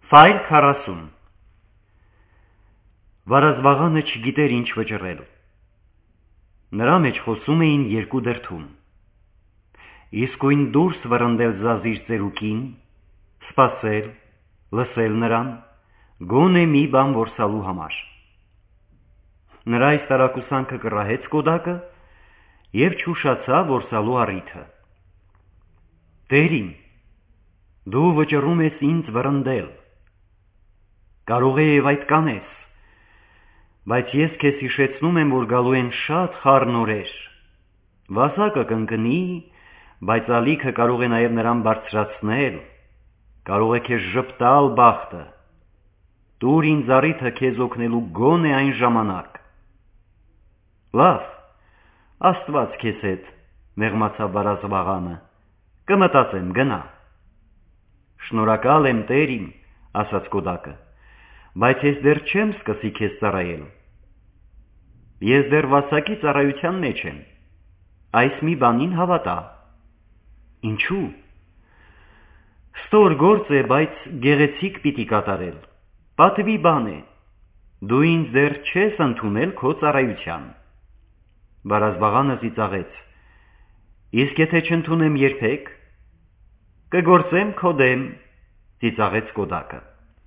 Ֆայլ 40 Վարազվաղանը չգիտեր ինչ վճռել։ Նրա մեջ խոսում էին երկու դրդում։ Իսկույն դուրս վռնդել զազիր ծերուկին, սպասել, լսել նրան, գոնե մի բան որսալու համար։ Նրա այս տարակուսանքը կռահեց կոդակը և չուշացավ որսալու առիթը։ Տերին, դու վճռում ես ինձ վռնդել։ Կարող է և այդ կանես, բայց ես քեզ հիշեցնում եմ, որ գալու են շատ խառն օրեր։ Վասակը կընկնի, բայց ալիքը կարող է նաև նրան բարձրացնել, կարող է քեզ ժպտալ բախտը։ Տուր ինձ առիթը քեզ օգնելու գոնե այն ժամանակ։ Լավ, Աստված քեզ հետ, մեղմացավ վարազվաղանը, կմտածեմ, գնա։ Շնորհակալ եմ տերին, ասաց կոդակը, բայց ես դեռ չեմ սկսի քեզ ծառայել։ Ես դեռ վասակի ծառայության մեջ եմ, այս մի բանին հավատա։ Ինչու՞։ Ստոր գործ է, բայց գեղեցիկ պիտի կատարել, պատվի բան է, դու ինձ դեռ չես ընդունել քո ծառայության։ Վարազվաղանը ծիծաղեց, իսկ եթե չընդունեմ երբեք, կգործեմ քո դեմ, ծիծաղեց կոդակը։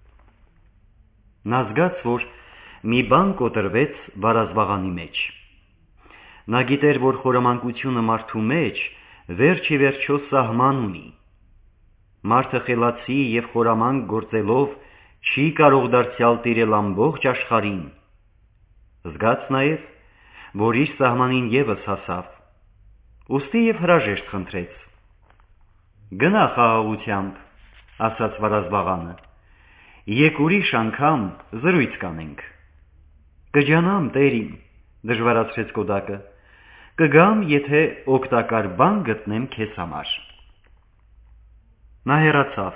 Նա զգաց, որ մի բան կոտրվեց վարազվաղանի մեջ։ Նա գիտեր, որ խորամանկությունը մարդու մեջ վերջ ի վերջո սահման ունի։ Մարդը խելացի և խորամանկ գործելով չի կարող դարձյալ տիրել ամբողջ աշխարհին։ Զգաց նաև, որ իր սահմանին ևս հասավ, ուստի և հրաժեշտ խնդրեց։ Գնա խաղաղությամբ, ասաց վարազվաղանը, եկ ուրիշ անգամ զրույց կանենք։ Կջանամ տերին, դժվարացրեց կոդակը, կգամ, եթե օգտակար բան գտնեմ քեզ համար։ Նա հեռացավ։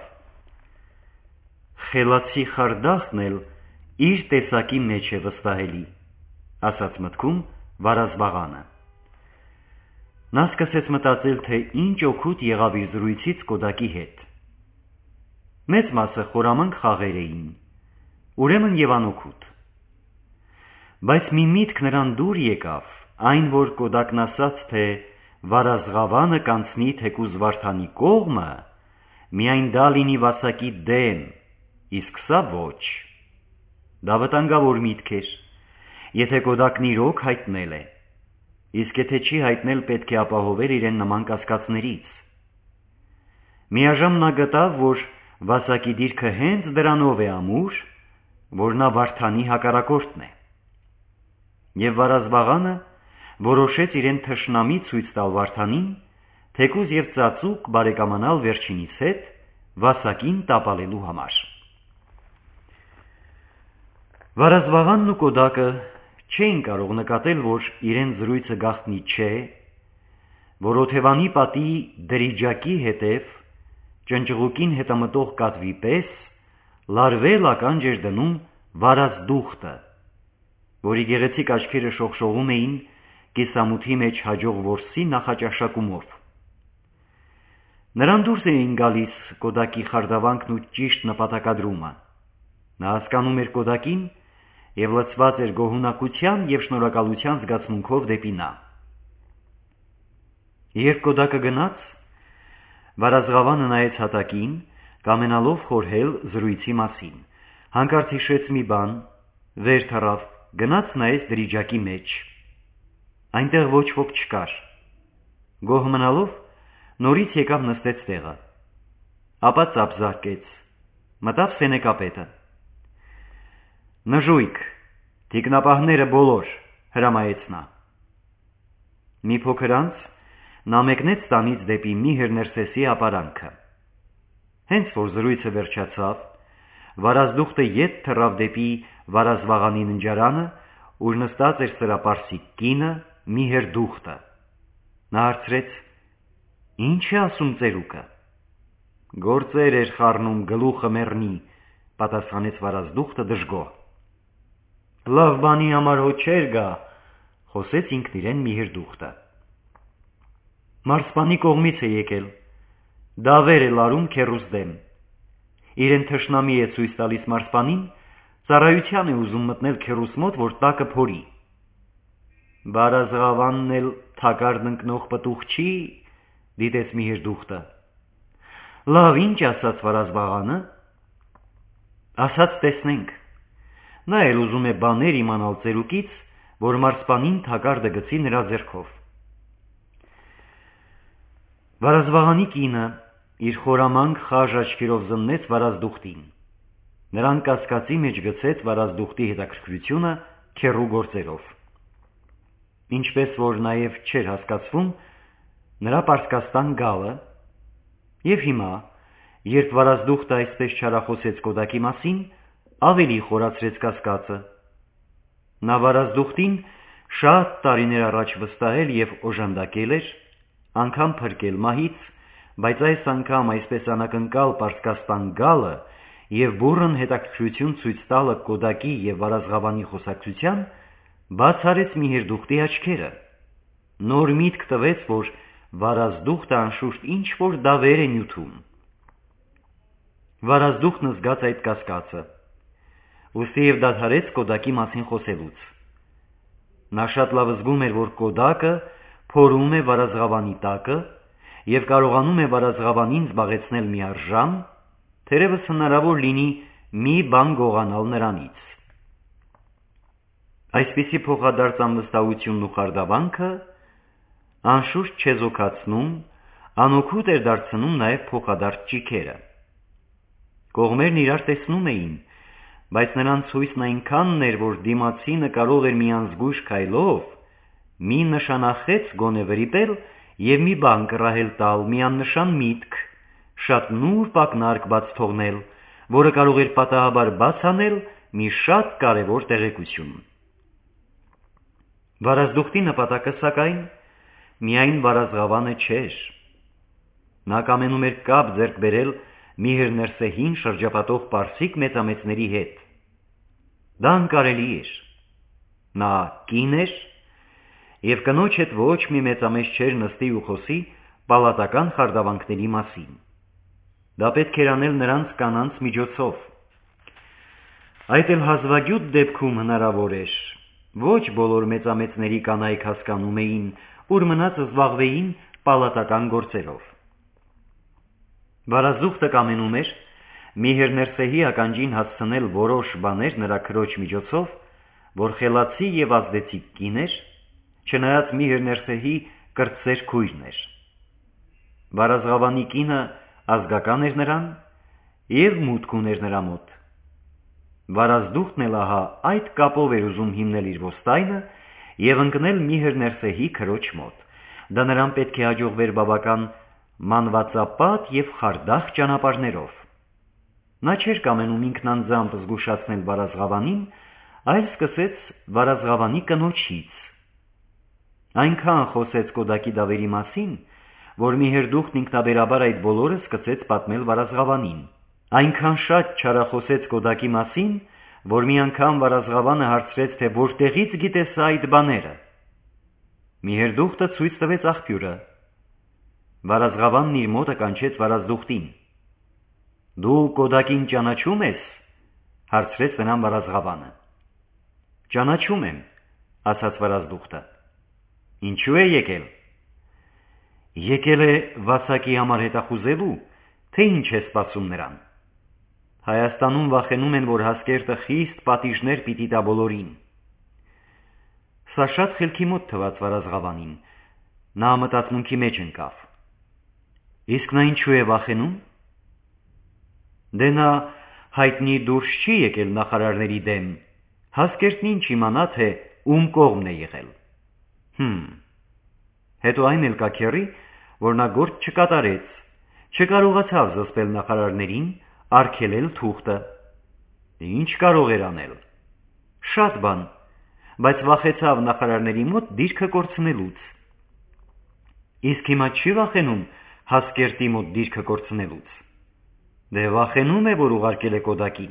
Խելացի խարդախն էլ իր տեսակի մեջ է վստահելի, ասաց մտքում վարազվաղանը։ Նա սկսեց մտածել, թե ինչ օգուտ եղավ իր զրույցից կոդակի հետ։ Մեծ մասը խորամանկ խաղեր էին, ուրեմն և անօգուտ։ Բայց մի միտք նրան դուր եկավ, այն, որ կոդակն ասաց, թե վարազղավանը կանցնի թեկուզ Վարդանի կողմը, միայն դա լինի վասակի դեմ, իսկ սա ոչ։ Դա վտանգավոր միտք էր, եթե կոդակն իրոք հայտնել է, իսկ եթե չի հայտնել, պետք է ապահովել իրեն նման կասկածներից։ Միաժամ նա գտավ, որ վասակի դիրքը հենց դրանով է ամուր, որ նա Վարդանի հակառակորդն է։ Եվ վարազվաղանը որոշեց իրեն թշնամի ցույց տալ Վարդանին, թեկուզ և ծածուկ բարեկամանալ վերջինիս հետ, վասակին տապալելու համար։ Վարազվաղանն ու կոդակը չէին կարող նկատել, որ իրեն զրույցը գաղտնի չէ, որ օթևանի պատի դրիջակի հետև, ճնճղուկին հետամտող կատվի պես, լարվել ականջ էր դնում վարազդուխտը, որի գեղեցիկ աչքերը շողշողում էին կիսամութի մեջ հաջող որսի նախաճաշակումով։ Նրան դուրս էին գալիս կոդակի խարդավանքն ու ճիշտ նպատակադրումը։ Նա հասկանում էր կոդակին և լցված էր գոհունակության և շնորհակալության զգացմունքով դեպի նա։ Երբ կոդակը գնաց, վարազղավանը նայեց հատակին, կամենալով խորհել զրույցի մասին, հանկարծ հիշեց մի բան, վեր թռավ, գնաց նայեց դրիջակի մեջ։ Այնտեղ ոչ ոք չկար։ Գոհ մնալով, նորից եկավ նստեց տեղը, ապա ծափ զարկեց, մտավ սենեկապետը։ Նժույգ, թիկնապահները բոլոր, հրամայեց նա։ Մի փոքր անց նա մեկնեց տանից դեպի Միհր Ներսեսի ապարանքը։ Հենց որ զրույցը վերջացավ, վարազդուխտը ետ թռավ դեպի վարազվաղանի ննջարանը, ուր նստած էր սրապարսիկ կինը Միհր դուխտը։ Նա հարցրեց. Ինչ է ասում ծերուկը։ Գործեր էր խառնում, գլուխը մեռնի, պատասխանեց վարազդուխտը դժգոհ։ Լավ բանի համար հո չեր գա, խոսեց ինքն իրեն Միհր դուխտը։ Մարզպանի կողմից է եկել, դավեր է լարում քեռուս դեմ։ իրեն թշնամի է ցույց տալիս մարսպանին, ծառայության է ուզում մտնել քեռուս մոտ, որ տակը փորի։ Վարազղավանն էլ թակարդ ընկնող պտուղ չի, դիտեց Միհերդուխտը։ Լավ, ինչ ասաց Վարազվաղանը։ Ասաց տեսնենք։ Նա էլ ուզում է բաներ իմանալ ծերուկից, որ մարսպանին թակարդը գցի նրա ձեռքով։ Վարազվաղանի կինը իր խորամանկ խաժ աչքերով զննեց Վարազդուխտին։ Նրան կասկածի մեջ գցեց Վարազդուխտի հետաքրքրությունը քեռու գործերով։ Ինչպես որ նաև չէր հասկացվում նրա Պարսկաստան գալը, եւ հիմա, երբ Վարազդուխտը այսպես չարախոսեց կոդակի մասին, ավելի խորացրեց կասկածը։ Նա Վարազդուխտին շատ տարիներ առաջ վստահել եւ օժանդակել էր, անգամ փրկել մահից, բայց այս անգամ այսպես անակնկալ Պարսկաստան գալը եւ բուրըն հետաքրքրություն ցույց տալը կոդակի եւ Վարազղավանի խոսակցության բացարեց Միհերդուխտի աչքերը։ Նոր միտք տվեց, որ Վարազդուխտը անշուշտ ինչ-որ դավեր է նյութում։ Վարազդուխտն զգաց այդ կասկածը, ուստի եւ դադարեց կոդակի մասին խոսելուց։ Նա շատ լավ զգում էր, որ կոդակը փորում է Վարազղավանի տակը եւ կարողանում է Վարազղավանին զբաղեցնել մի արժան, թերևս հնարավոր լինի մի բան գողանալ նրանից։ Այսպիսի փոխադարձ անվստահությունն ու խարդավանքը անշուշտ չեզոքացնում, անօգուտ էր դարձնում նաև փոխադարձ ճիքերը։ Կողմերն իրար տեսնում էին, բայց նրանց հույսն այնքանն էր, որ դիմացինը կարող էր մի անզգույշ քայլով մի նշանախեց գոնե վրիպել եւ մի բան կռահել տալ, մի աննշան միտք, շատ նուրբ ակնարկ բաց թողնել, որը կարող էր պատահաբար բաց անել մի շատ կարևոր տեղեկություն։ Վարազդուխտի նպատակը սակայն միայն Վարազղավանը չէր։ Նա կամենում էր կապ ձեռք բերել Միհերներսեհին շրջապատող պարսիկ մեծամեծների հետ։ Դա անկարելի էր։ Նա կին էր եւ կնոջ հետ ոչ մի մեծամեծ չէր նստի ու խոսի պալատական խարդավանքների մասին։ Դա պետք էր անել նրանց կանանց միջոցով։ Այդ էլ հազվագյուտ դեպքում հնարավոր էր։ Ոչ բոլոր մեծամեծների կանայք հասկանում էին, ուր մնաց զբաղվեին պալատական գործերով։ Վարազդուխտը կամենում էր Միհերներսեհի ականջին հասցնել որոշ բաներ նրա քրոջ միջոցով, որ խելացի եւ ազդեցիկ կին էր, չնայած Միհերներսեհի կրտսեր քույրն էր։ Վարազղավանի կինը ազգական էր նրան եւ մուտք ուներ նրա մոտ։ Վարազդուխտն էլ ահա այդ կապով էր ուզում հիմնել իր ոստայնը եւ ընկնել Միհերներսեհի քրոջ մոտ։ Դա նրան պետք է հաջողվեր բավական մանվածապատ եւ խարդախ ճանապարհներով։ Նա չէր կամենում ինքնանձամբ զգուշացնել Վարազղավանին, այլ սկսեց Վարազղավանի կնոջից։ Այնքան խոսեց կոդակի դավերի մասին, որ Միհերդուխտն ինքնաբերաբար այդ բոլորը սկսեց պատմել Վարազղավանին։ Այնքան շատ չարախոսեց կոդակի մասին, որ մի անգամ Վարազղավանը հարցրեց, թե որտեղից գիտես այդ բաները։ Միհերդուխտը ցույց տվեց աղբյուրը։ Վարազղավանն իր մոտը կանչեց Վարազդուխտին։ Դու կոդակին ճանաչում ես, հարցրեց նրան Վարազղավանը։ Ճանաչում եմ, ասաց Վարազդուխտը։ Ինչու է եկել։ Եկել է Վասակի համար հետախուզելու, թե ինչ է սպասում նրան։ Հայաստանում վախենում են, որ Հասկերտը խիստ պատիժներ պիտի տա բոլորին։ Սա շատ խելքի մոտ թվաց Վարազղավանին։ Նա մտածմունքի մեջ ընկավ։ Իսկ նա ինչու է վախենում։ Դե նա հայտնի դուրս չի եկել նախարարների դեմ։ Հասկերտն ինչ իմանա, թե ում կողմն է եղել։ Հետո այն էլ կա քեռի, որ նա գործ չկատարեց, չկարողացավ զսպել նախարարներին, արգելել թուղթը։ Ինչ կարող էր անել։ Շատ բան, բայց վախեցավ նախարարների մոտ դիրքը կորցնելուց։ Իսկ հիմա չի վախենում Հասկերտի մոտ դիրքը կորցնելուց։ Դե վախենում է, որ ուղարկել է կոդակին։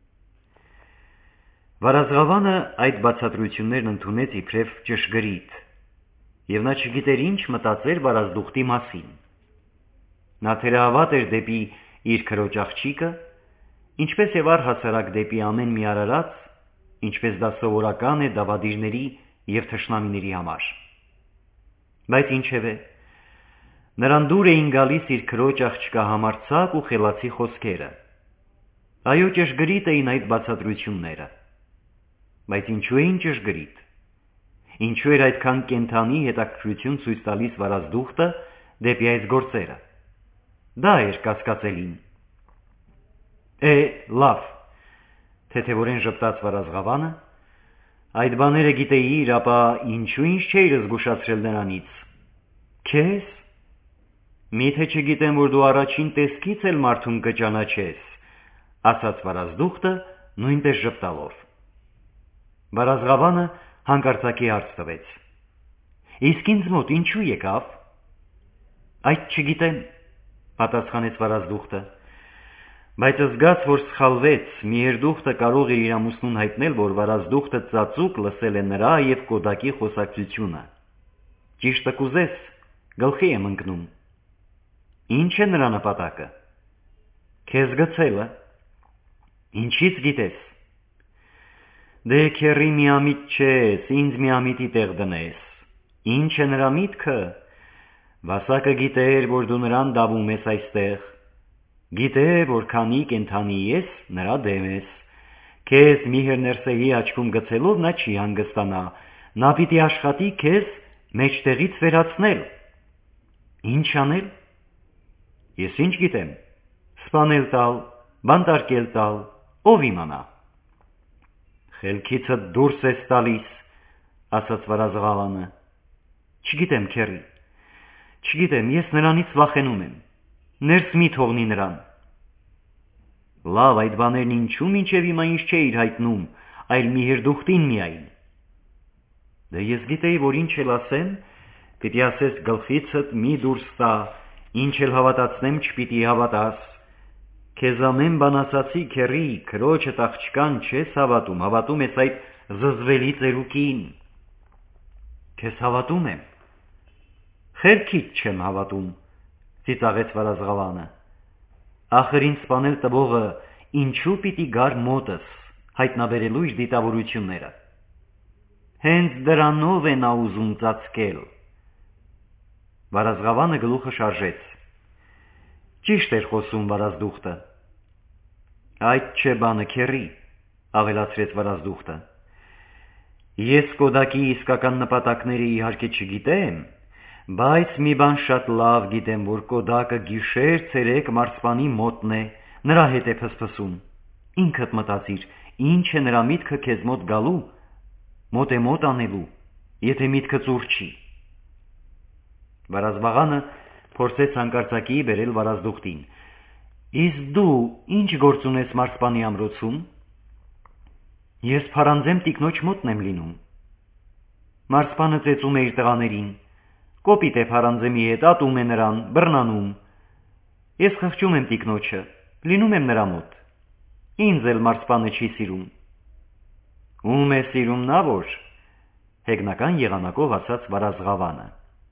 Վարազղավանը այդ բացատրություններն ընդունեց իբրև ճշգրիտ, եւ նա չգիտեր ինչ մտածեր Վարազդուխտի մասին։ Նա թերահավատ էր դեպի իր քրոջ աղջիկը ինչպես եւ առհասարակ դեպի ամեն մի արարած, ինչպես դա սովորական է դավադիրների եւ թշնամիների համար։ Բայց ինչևէ, նրան դուր էին գալիս իր քրոջ աղջկա համարձակ ու խելացի խոսքերը։ Այո, ճշգրիտ էին այդ բացատրությունները։ Բայց ինչու էին ճշգրիտ։ Ինչու էր այդքան կենթանի հետաքրքրություն ցույց տալիս վարազդուխտը դեպի այս գործերը։ Դա էր կասկածելին։ Լավ, թեթևորեն ժպտաց վարազղավանը, այդ բաները գիտեիր, ապա ինչու ինձ չէիր զգուշացրել նրանից։ Քեզ։ Միթե չգիտեմ, որ դու առաջին տեսքից էլ մարդուն կճանաչես, ասաց վարազդուխտը նույնպես ժպտալով։ Վարազղավանը հանկարծակի հարց տվեց. Իսկ ինձ մոտ ինչու եկավ։ Այդ չգիտեմ, պատասխանեց վարազդուխտը, բայց զգաց, որ սխալվեց, մի երդուխտը կարող էր իր ամուսնուն հայտնել, որ վարազդուխտը ծածուկ լսել է նրա եւ կոդակի խոսակցությունը։ Ճիշտը կուզես, գլխի եմ ընկնում։ Ինչ է նրա նպատակը։ Քեզ գցելը։ Ինչից գիտես։ Դե քերի միամիտ չես, ինձ միամիտի տեղ դնես։ Ինչ է նրա միտքը։ Վասակը գիտեր, որ դու նրան դավում ես այստեղ։ Գիտե, որ քանի կենթանի ես, նրա դեմ ես։ Քեզ Միհր Ներսեի աչքում գցելով նա չի հանգստանա, նա պիտի աշխատի քեզ մեջտեղից վերացնել։ Ինչ անել։ Ես ինչ գիտեմ։ Սպանել տալ, բանտարկել տալ, ով իմանա։ Խելքիցդ դուրս ես տալիս, ասաց վարազղավանը։ Չգիտեմ, քերի։ Չգիտեմ, ես նրանից վախենում եմ։ Ներս մի թողնի նրան։ Լավ, այդ բաներն ինչու մինչև հիմա ինձ չէիր հայտնում, այլ մի հերդուխտին միայն։ Դե ես գիտեի, որ ինչ էլ ասեմ, պիտի ասես գլխիցդ մի դուրս տա, ինչ էլ հավատացնեմ չպիտի հավատաս։ Քեզ ամեն բան ասացի, քերի, քրոջդ աղջկան չես հավատում, հավատում ես այդ զզվելի ծերուկին։ Քեզ հավատում եմ։ Խելքիդ չեմ հավատում, ծիծաղեց վարազղավանը։ Ախր ինձ սպանել տվողը ինչու պիտի գար մոտս, հայտնաբերելու իր դիտավորությունները։ Հենց դրանով է նա ուզում ծածկել։ Վարազղավանը գլուխը շարժեց։ Ճիշտ էր խոսում վարազդուխտը։ Այդ չէ բանը, քերի, ավելացրեց վարազդուխտը։ Ես կոդակի իսկական նպատակները իհարկե չգիտեմ, բայց մի բան շատ լավ գիտեմ, որ կոդակը գիշեր ցերեկ մարզպանի մոտն է, նրա հետ է փսփսում։ Ինքդ մտածիր, ինչ է նրա միտքը քեզ մոտ գալու, մոտ է մոտ անելու, եթե միտքը ծուր չի։ Վարազվաղանը փորձեց հանկարծակի բերել վարազդուխտին։ Իսկ դու ինչ գործ ունես մարզպանի ամրոցում։ Ես փարանձեմ տիկնոջ մոտն եմ լինում։ Մարզպանը ծեծում է իր տղաներին, կոպիտ է փարանձեմի հետ, ատում է նրան, բռնանում։ Ես խղճում եմ տիկնոջը, լինում եմ նրա մոտ։ Ինձ էլ մարզպանը չի սիրում։ Ում է սիրում նա, որ, հեգնական եղանակով ասաց վարազղավանը։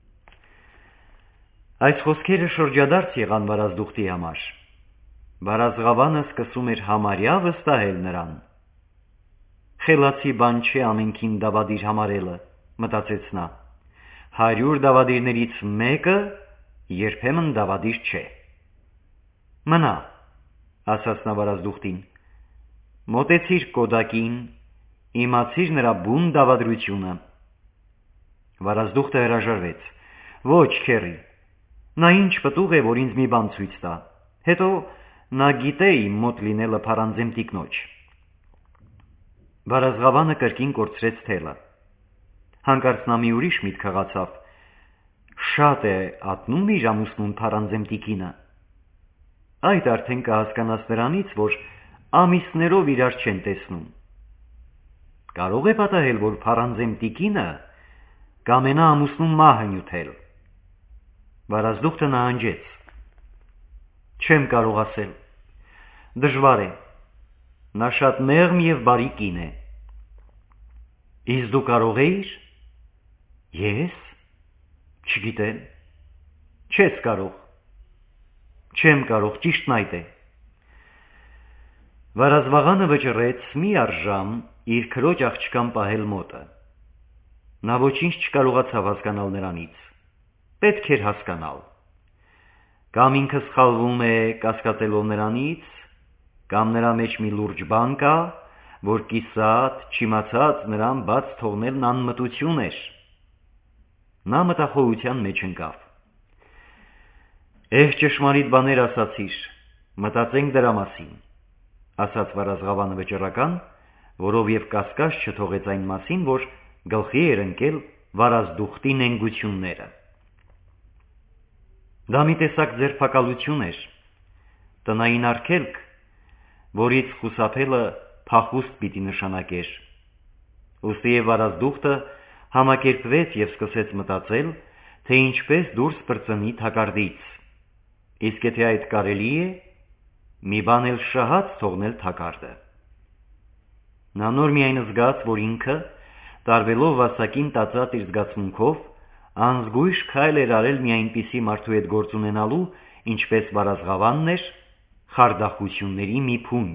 Այս խոսքերը շրջադարձ եղան վարազդուխտի համար։ Վարազղավանը սկսում էր համարյա վստահել նրան։ Խելացի բան չէ ամենքին դավադիր համարելը, մտածեց նա։ 100 դավադիրներից մեկը երբեմն դավադիր չէ։ Մնա, ասաց նա վարազդուխտին, մոտեցիր կոդակին, իմացիր նրա բուն դավադրությունը։ Վարազդուխտը հրաժարվեց։ Ոչ, քերի, նա ինչ պտուղ է, որ ինձ մի բան ցույց տա։ Հետո նա գիտե իմ մոտ լինելը փարանձեմ տիկնոջ։ Վարազղավանը կրկին կորցրեց թելը։ Հանկարծ նա մի ուրիշ միտք հղացավ։ Շատ է ատնում իր ամուսնուն փարանձեմ տիկինը։ Այդ արդեն կհասկանաս նրանից, որ ամիսներով իրար չեն տեսնում։ Կարող է պատահել, որ փարանձեմ տիկինը կամենա ամուսնուն մահը նյութել։ Վարազդուխտը նահանջեց։ Չեմ կարող ասել։ Դժվար է։ Նա շատ մեղմ եւ բարի կին է։ Իսկ դու կարող էիր։ Ես։ Չգիտեմ։ Չես կարող։ Չեմ կարող, ճիշտն այդ է։ Վարազվաղանը վճռեց մի առժամ իր քրոջ աղջկան պահել մոտը։ Նա ոչինչ չկարողացավ հասկանալ նրանից։ Պետք էր հասկանալ։ Կամ ինքը սխալվում է կասկածելով նրանից, կամ նրա մեջ մի լուրջ բան կա, որ կիսատ, չիմացած նրան բաց թողնելն անմտություն էր։ Նա մտախոհության մեջ ընկավ։ Ճշմարիտ բաներ ասացիր, մտածենք դրա մասին, ասաց Վարազգավանը վճռական, որով և կասկած չթողեց այն մասին, որ գլխի էր ընկել վարազդուխտի նենգությունները։ Դա մի տեսակ ձերբակալություն էր, տնային արգելք, որից խուսափելը փախուստ պիտի նշանակեր։ Ուստի և վարազդուխտը համակերպվեց և սկսեց մտածել, թե ինչպես դուրս պրծնի թակարդից, իսկ եթե այդ կարելի է, մի բան էլ շահած թողնել թակարդը։ Նա նոր միայն զգաց, որ ինքը, տարվելով վասակին տածած իր զգացմունքով, անզգույշ քայլ էր արել մի այնպիսի մարդու հետ գործ ունենալու, ինչպես Վարազգավանն էր, խարդախությունների մի փունջ։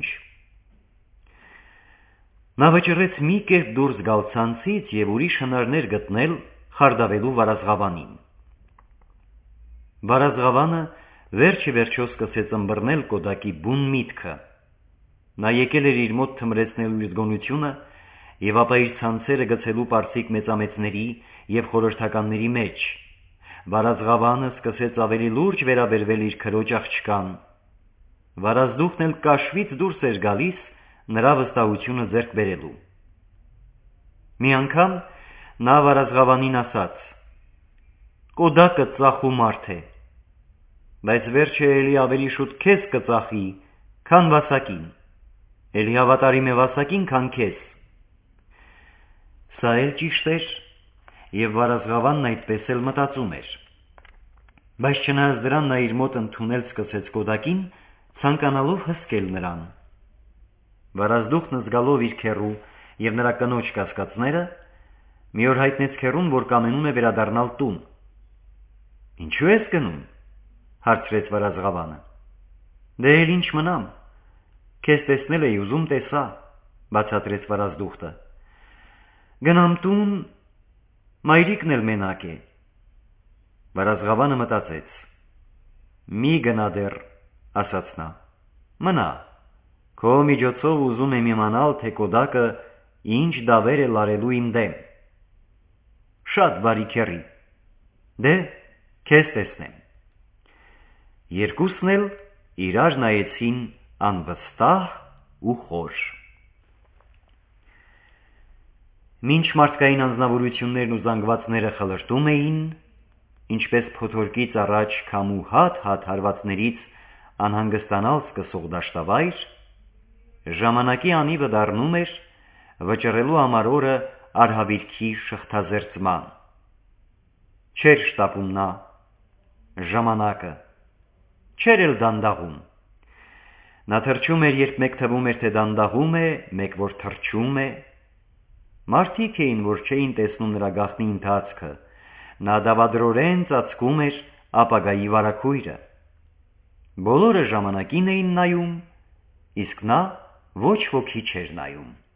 Նա վճռեց մի կերպ դուրս գալ ցանցից և ուրիշ հնարներ գտնել խարդավելու Վարազգավանին։ Վարազգավանը վերջիվերջո սկսեց ըմբռնել կոդակի բուն միտքը։ Նա եկել էր իր մոտ թմրեցնելու իր զգոնությունը և ապա իր ցանցերը գցելու պարծիկ մեծամեծների և խորհրդականների մեջ։ Վարազգավանը սկսեց ավելի լուրջ վերաբերվել իր քրոջ աղջկան։ Վարազդուխտն էլ կաշվից դուրս էր գալիս նրա վստահությունը ձեռք բերելու։ Մի անգամ նա Վարազգավանին ասաց. «Կոդակը ծախու մարդ է, բայց վերջը էլի ավելի շուտ քեզ կծախի, քան վասակին, էլի հավատարիմ է վասակին, քան քեզ»։ Սա էլ ճիշտ էր, և Վարազգավանն այդպես էլ մտածում էր։ Բայց չնայած դրան նա իր մոտ ընդունել սկսեց կոդակին, ցանկանալով հսկել նրան։ Վարազդուխտն զգալով իր քեռու և նրա կնոջ կասկածները, մի օր հայտնեց քեռուն, որ կամենում է վերադառնալ տուն։ «Ինչու ես գնում»։ հարցրեց Վարազգավանը։ «Դե էլ ինչ մնամ, քեզ տեսնել էի, ուզում տեսա», բացատրեց Վարազդուխտը։ «Գնամ տուն, մայրիկն էլ մենակ է»։ Վարազգավանը մտածեց. «Մի գնա դեռ», ասաց նա, «մնա, քո միջոցով ուզում եմ իմանալ, թե կոդակը ինչ դավեր է լարելու իմ դեմ»։ «Շատ բարի քեռի, դե քեզ տեսնեմ»։ Երկուսն էլ իրար նայեցին անվստահ ու խոր։ Մինչ մարդկային անձնավորություններն ու զանգվածները խլրտում էին, ինչպես փոթորկից առաջ քամու հատ-հատ հարվածներից անհանգստանալ սկսող դաշտավայր, ժամանակի անիվը դառնում էր վճռելու համար օրը արհավիրքի շղթազերծման։ Չէր շտապում նա ժամանակը, չէր էլ դանդաղում։ Նա թրջում էր, երբ մեկ թվում էր, թե դանդաղում է, մեկ որ թրջում է։ Մարդիկ էին, որ չէին տեսնում նրա գաղտնի ընթացքը, նա դավադրորեն ծածկում էր ապագայի վարագույրը։ Բոլորը ժամանակին էին նայում, իսկ նա ոչ ոքի չէր նայում։